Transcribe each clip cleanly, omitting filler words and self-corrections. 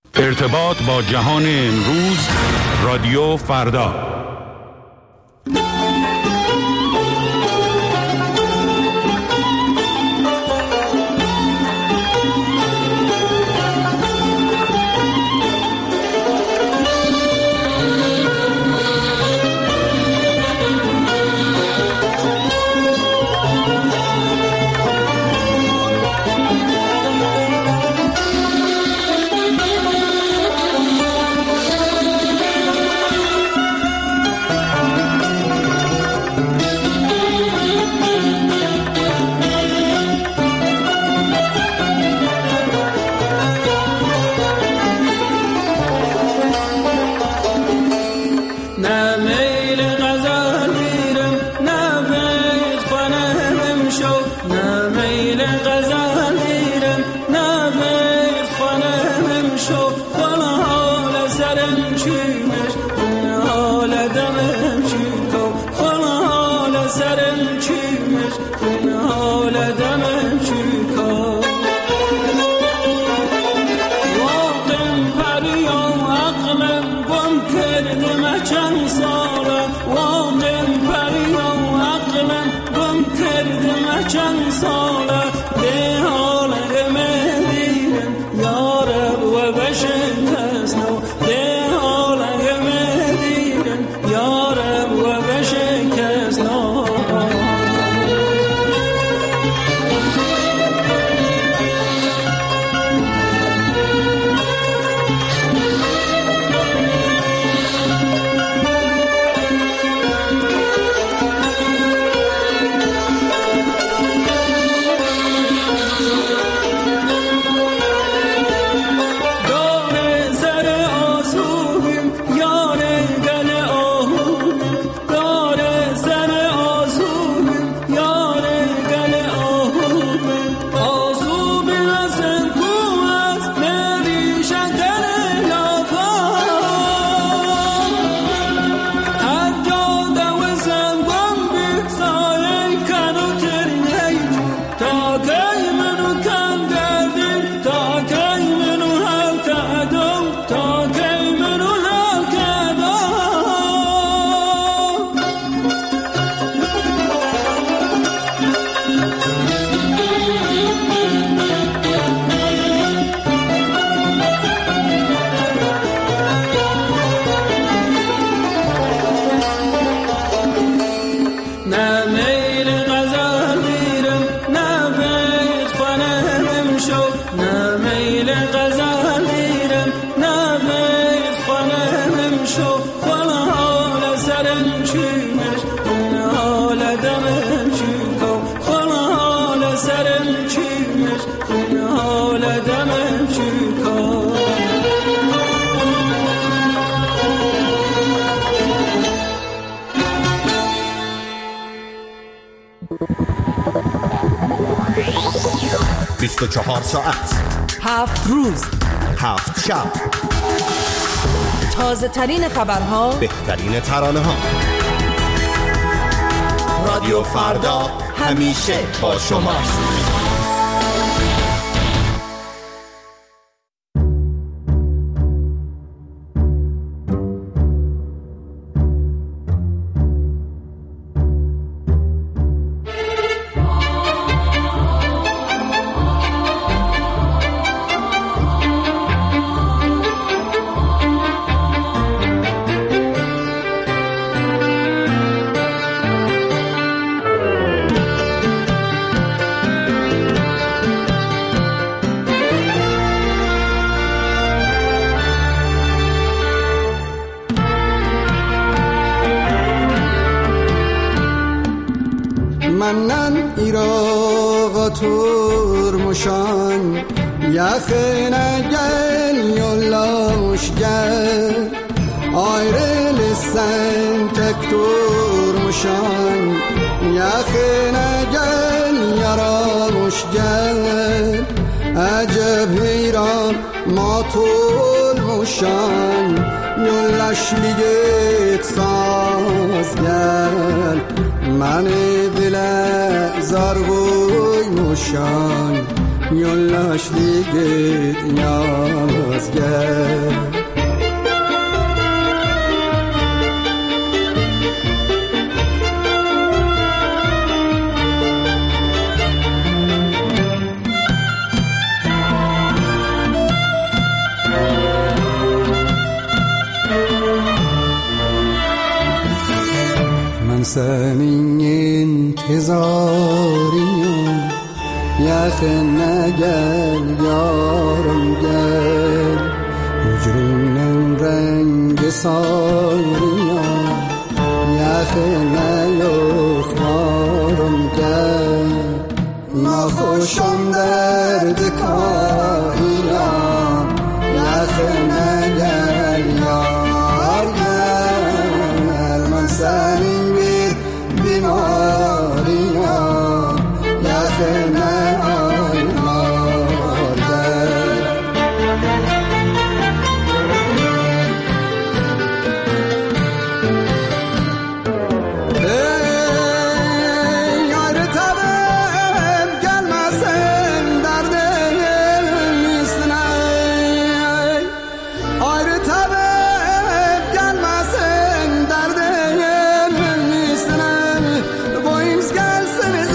ارتباط با جهان امروز، رادیو فردا. چهار ساعت 7 روز 7 شب، تازه ترین خبرها، بهترین ترانه ها. رادیو فردا همیشه با شماست. منن ایراغا turmuşan Yaxına gel yollamış gel Ayrılırsan tek durmuşan Yaxına gel yaramış gel Acep heyran matulmuşan Yollaşlı git saz gel Mani bile zar koymuşan Yollaşlı git yaz سازگرد. من senin intizarıyım, yakına gel yarım gel. Hücrünün rengi sarıyor, yakına yoklarım gel. Nahoşum derdi kainam, yakına gel yar gel. Ben senin bir bimariyam, yakına aylar gel. Ey ayrı tabim gelmesin derdim üstüne. Ayrı tabim gelmesin derdim üstüne. Boyunuz gelseniz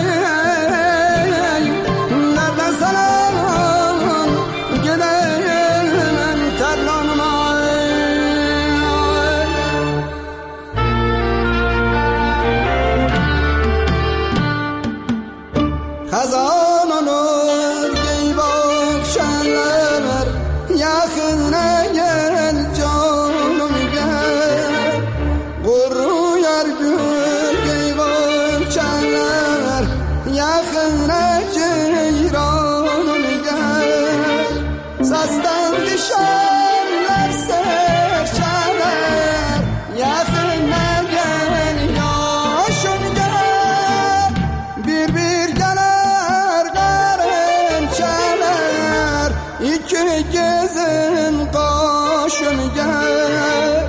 nereden salam gideyim terlanıma. Hazan olur geybat şenler, yakına gel canım gel. Kuruyar gül geybat şenler, yakına ceyranım gel. Sazdan düşenler serçeler, yakına gel yaşım gel. Bir bir gelir garınçeler, iki gözün kaşım gel.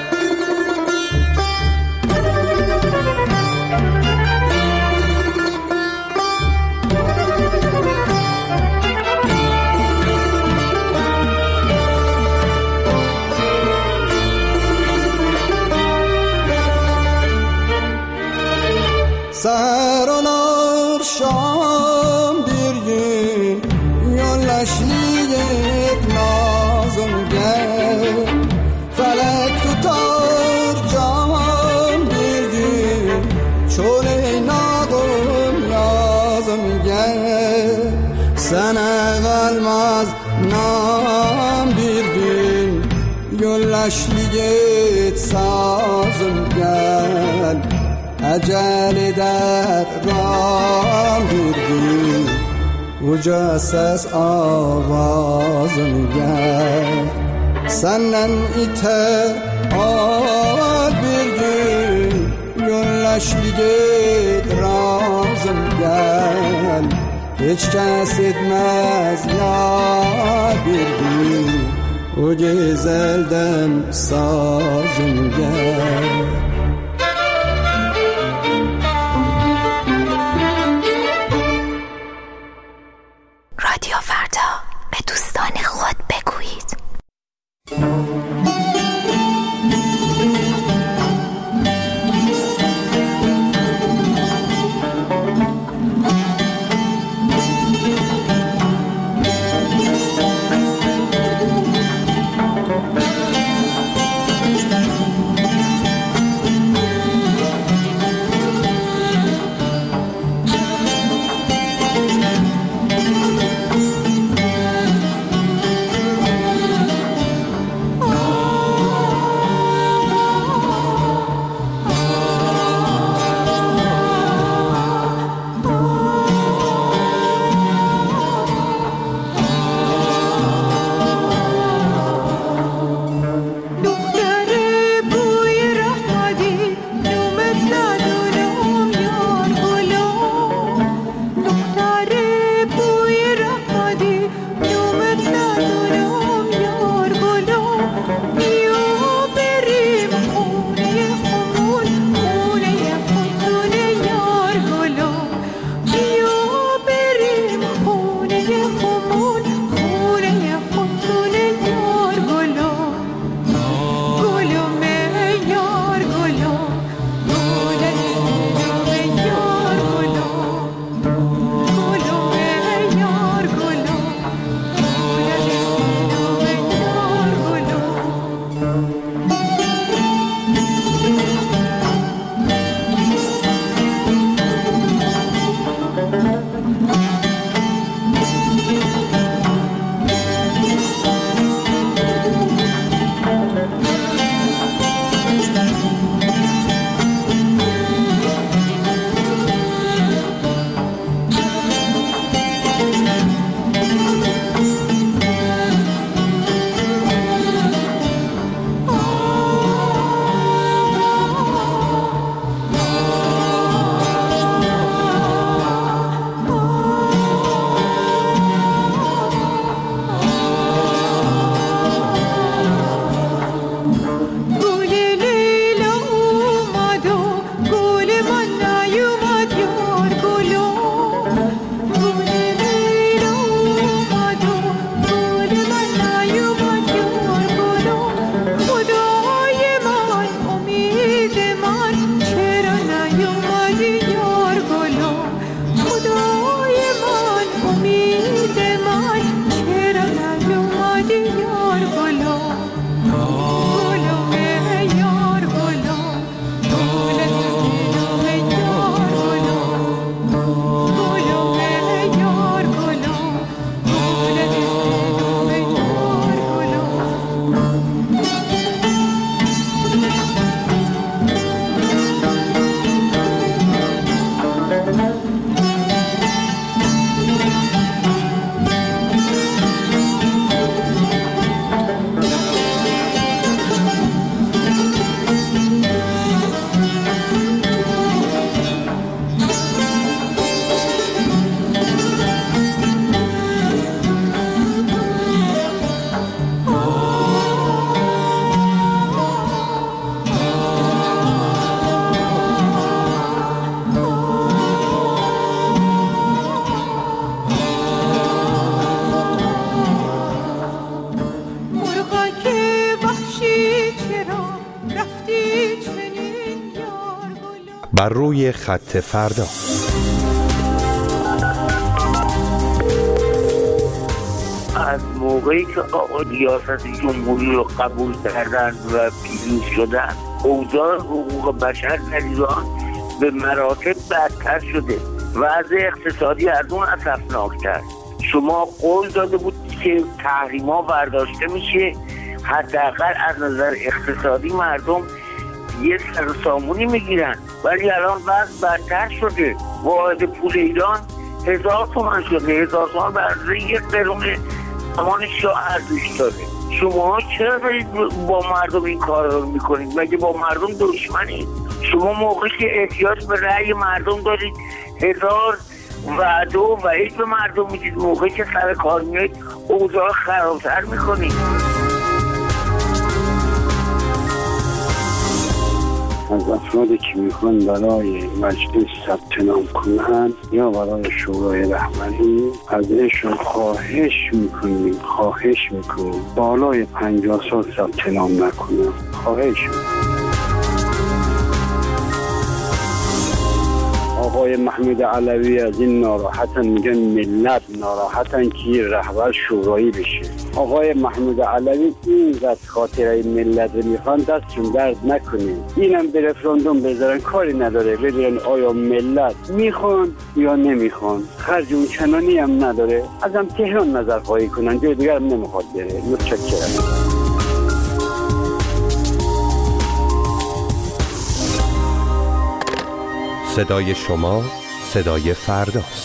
Seher olur şam bir gün, yollaşlıyık nazım gel. Felek tutar can bir gün, çöl nadım yazım gel. Sana kalmaz nam bir gün, yollaşlıyık sazım gel. Ecel eder ram bir gün, uca ses avazım gel. Senden iter al bir gün, yollaşlık razım gel. Hiç kes etmez ya bir gün, o güzelden sazım gel. رادیو فردا، به دوستان خود بگویید. بر روی خط فردا. از موقعی که آقا ریاست جمهوری رو قبول کردن و پیروز شدن، اوضاع حقوق بشر در ایران به مراتب بدتر شده. وضع اقتصادی از اون اسفناک‌تر. شما قول داده بود که تحریما برداشته میشه، حداقل از نظر اقتصادی مردم یه سرسامونی میگیرن، ولی الان وضع بدتر شده. واحد پول ایران 1000 تومان شده. 1000 تومان برای یک قرون زمان شاه ارزش داره. شما چرا دارید با مردم این کار رو میکنید؟ مگه با مردم دشمنید؟ شما موقعی که احتیاج به رأی مردم دارید 1000 وعده و وعید به مردم میدید، موقعی که سر کار میاد اوضاع خرابتر میکنید. از افرادی که میخوان برای مجلس ثبت نام کنند یا برای شورای رهبری ازشون خواهش میکنیم بالای 50 سال ثبت نام نکنند. خواهش میکنیم. آقای محمود علوی از این ناراحتن، میگن ملت ناراحتن که رهبر شورایی بشه. آقای محمود علوی این دست خاطره ملت رو میخوان دستشون درد نکنه، اینم به رفراندوم بذارن، کاری نداره بدونن آیا ملت میخوان یا نمیخوان. خرج اون چنانی هم نداره، ازم تهران نظر خواهی کنن، جای دیگر هم نمیخواد بره. متشکرم. صدای شما صدای فرداست.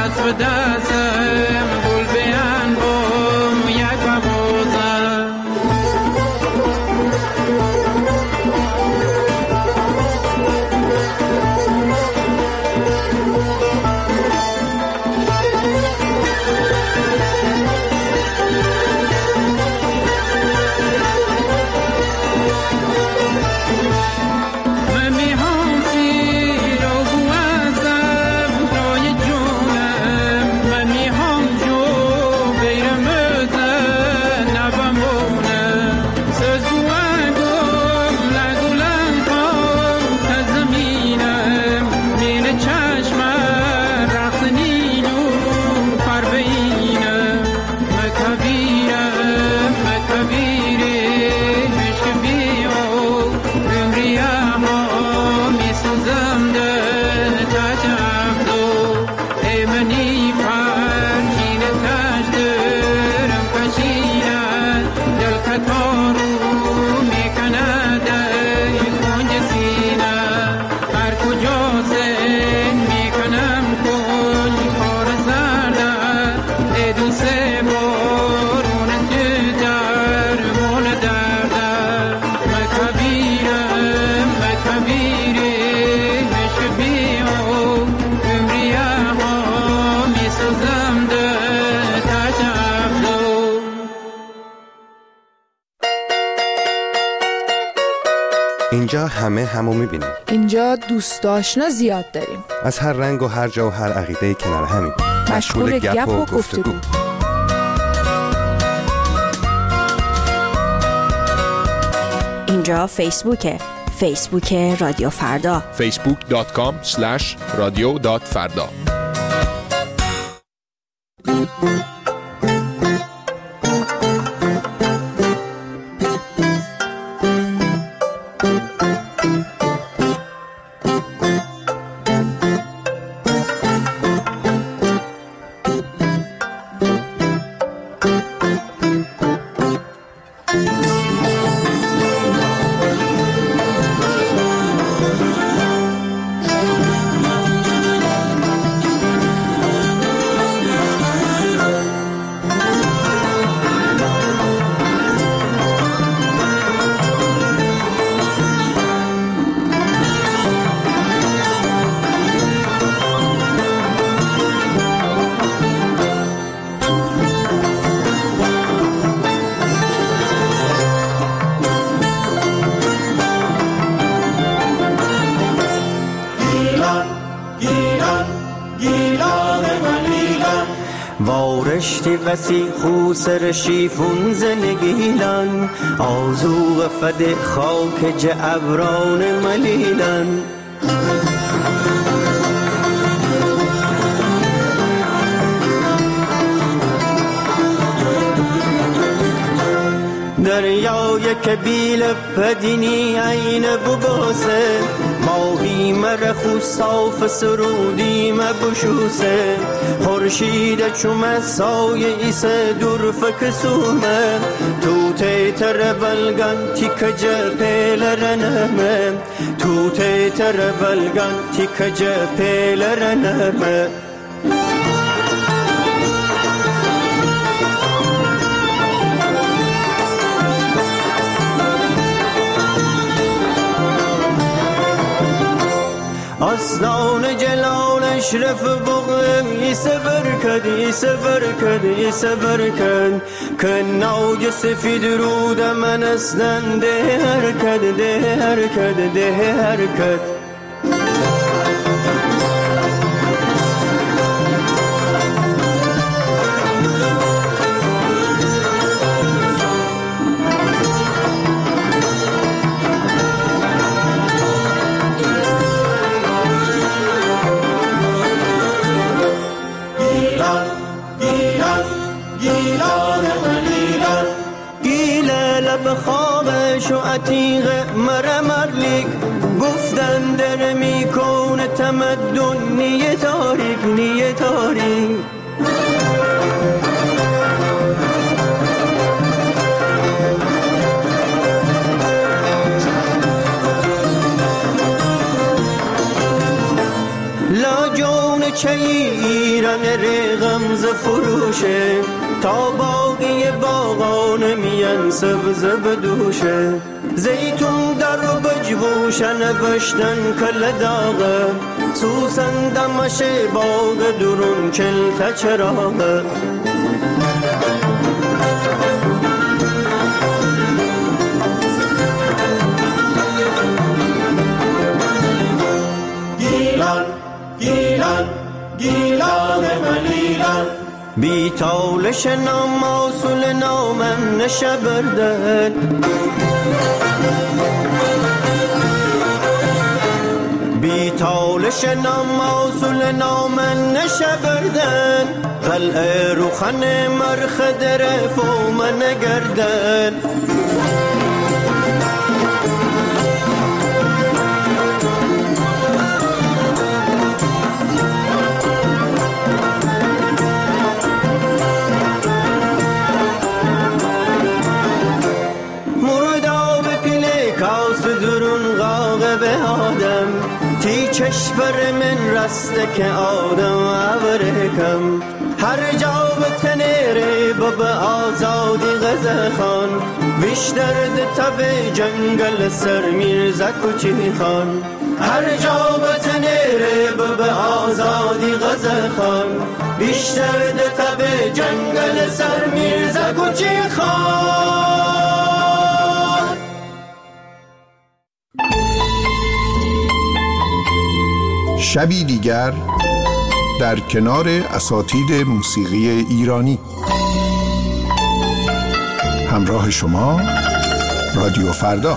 دست به دستم گل بیان بوم یک بوزم اینجا همو میبینیم. اینجا دوست آشنا زیاد داریم. از هر رنگ و هر جا و هر عقیده کنار همیم. مشغول گپ و گفتگو. اینجا فیسبوک رادیو فردا. facebook.com/radio.farda. وارشتی وسی خوسر شیفون زنگیلن آزوغ فد خاک جعبران ملیلن دریای کبیل پدینی عین بگوسه ماهی مرخو صاف سرودی مبشوسه خورشید چوم سایه ایسه دور فکسومه تو تیتر بلگن تیک جپیل رنمه تو تیتر بلگن تیک جپیل رنمه اسنان جلالش رف بغم ایسه برکد که ناج سفید رود من اسنن ده حرکت خوابش و عتیق مرمرلیک گفتن در میکون تمدن نیه تاریک لا جون چه ایران ری غمز فروشه تا باقی باغان میان سبز بدوشه زیتون در و بجبوشه نوشتن کل داغه سوسن دمش باغ درون کل تچراغه گیلان گیلان گیلان ملیلان بی تالش نام آسول نامم نشبردن بی تالش نام آسول نامم نشبردن قلعه روخن مرخد رفو من گردن چشبر من رسته که آدم عبرکم هر جا به تنیره باب آزادی غزه خان بیشتر ده تب جنگل سر میرزا کچی خان هر جا به تنیره باب آزادی غزه خان بیشتر ده تب جنگل سر میرزا کچی خان شبی دیگر در کنار اساتید موسیقی ایرانی همراه شما رادیو فردا.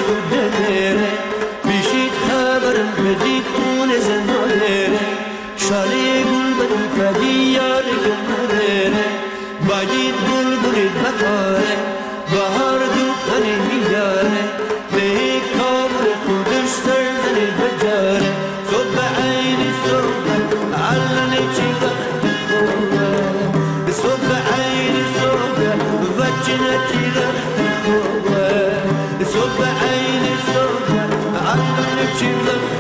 خودره بیشید خبرم بدید اون زناره شالی گل بدو پدی یار گمره باید گل برید بهاره بهار دوخنه میاره به کامل خودش سرزنه بجاره صبح عینی صبح علنه چی وقت خوبه صبح عینی صبح وجنتی وقت خوبه صبح عینی صبح علنه چی وقت